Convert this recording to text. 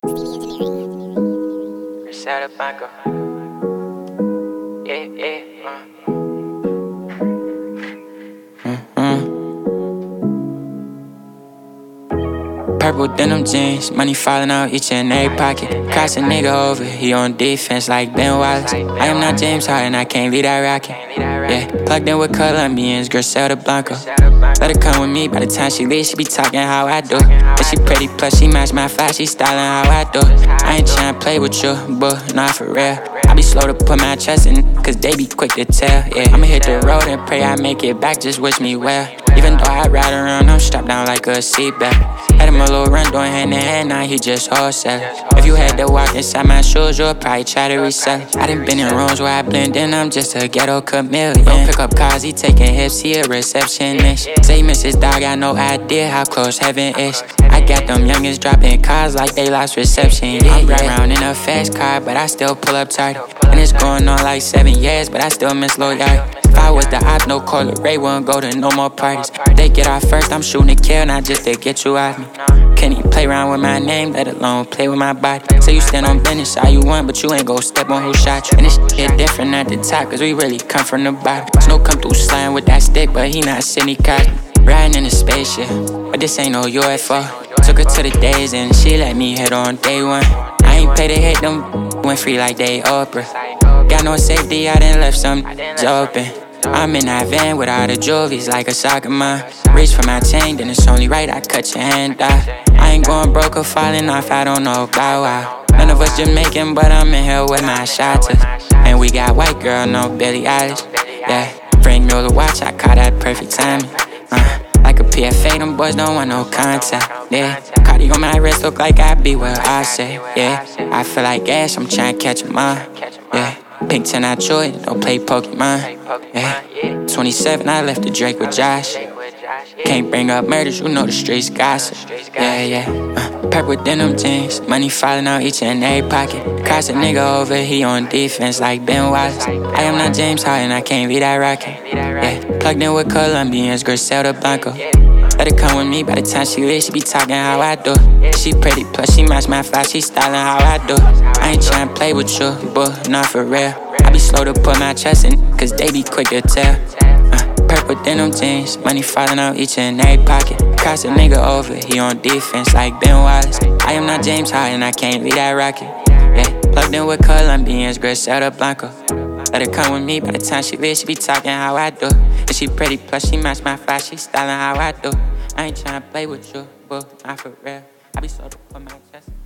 Griselda Blanco. Yeah, yeah. Purple denim jeans, money falling out each and every pocket. Cross a nigga over, he on defense like Ben Wallace. I am not James Harden, I can't leave that rocket. Yeah, plugged in with Colombians, Griselda Blanco. Let her come with me, by the time she leaves, she be talking how I do. And she pretty, plus she match my fly, she styling how I do. I ain't tryna play with you, but not for real. I be slow to put my trust in, cause they be quick to tell, yeah. I'ma hit the road and pray I make it back, just wish me well. Even though I ride around, I'm strapped down like a seatbelt. Had him a little run, doing hand in hand, now he just wholesale. If you had to walk inside my shoes, you'll probably try to resell. I done been in rooms where I blend in, I'm just a ghetto chameleon. Don't pick up cars, he taking hips, he a receptionist. Say he miss his dog, I no idea how close heaven is. I got them youngins dropping cars like they lost reception. I'm right around in a fast car, but I still pull up tardy. And it's going on like 7 years, but I still miss Lil Yachty. If I was the op, no Cola Ray, wouldn't go to no more parties. They get off first, I'm shooting to kill, not just to get you off me. Can't even play around with my name, let alone play with my body. Say you stand on business, all you want, but you ain't gon' step on who shot you. And this shit different at the top, cause we really come from the bottom. Snow come through slime with that stick, but he not Sidney Cosby. Riding in a spaceship, but this ain't no UFO. Took her to the days and she let me hit on day one. I ain't pay to hit them, went free like they Oprah. Got no safety, I done left some open. I'm in that van with all the jewelries like a soccer mom. Reach for my chain, then it's only right I cut your hand off. I ain't going broke or falling off, I don't know about why. None of us Jamaican, but I'm in here with my shotters. And we got white girl, no Billie Eilish. Yeah, Frank Miller watch, I caught that perfect timing. Like a PFA, them boys don't want no contact. Yeah, Cardi on my wrist look like I be where I say. Yeah, I feel like Ash, I'm trying to catch 'em on. Yeah, Pink 10 I chew it, don't play Pokemon. Yeah, 27 I left the Drake with Josh. Can't bring up murders, you know the streets gossip. Yeah. Purple denim jeans, money falling out each and every pocket. Cross a nigga over, he on defense like Ben Wallace. I am not James Harden, I can't leave that rocket. Yeah, plugged in with Colombians, Griselda Blanco. Let her come with me, by the time she leaves, she be talking how I do. She pretty, plus she match my fly, she styling how I do. I ain't tryna play with you, but not for real. I be slow to put my trust in, cause they be quick to tell. Purple denim jeans, money falling out each and every pocket. Cross a nigga over, he on defense like Ben Wallace. I am not James Harden, I can't leave that rocket. Yeah, plugged in with Colombians, Griselda Blanco. Let her come with me, by the time she leaves, she be talking how I do. And she pretty, plus she match my fly, she styling how I do. I ain't tryna play with you, but not for real. I be so to put my chest.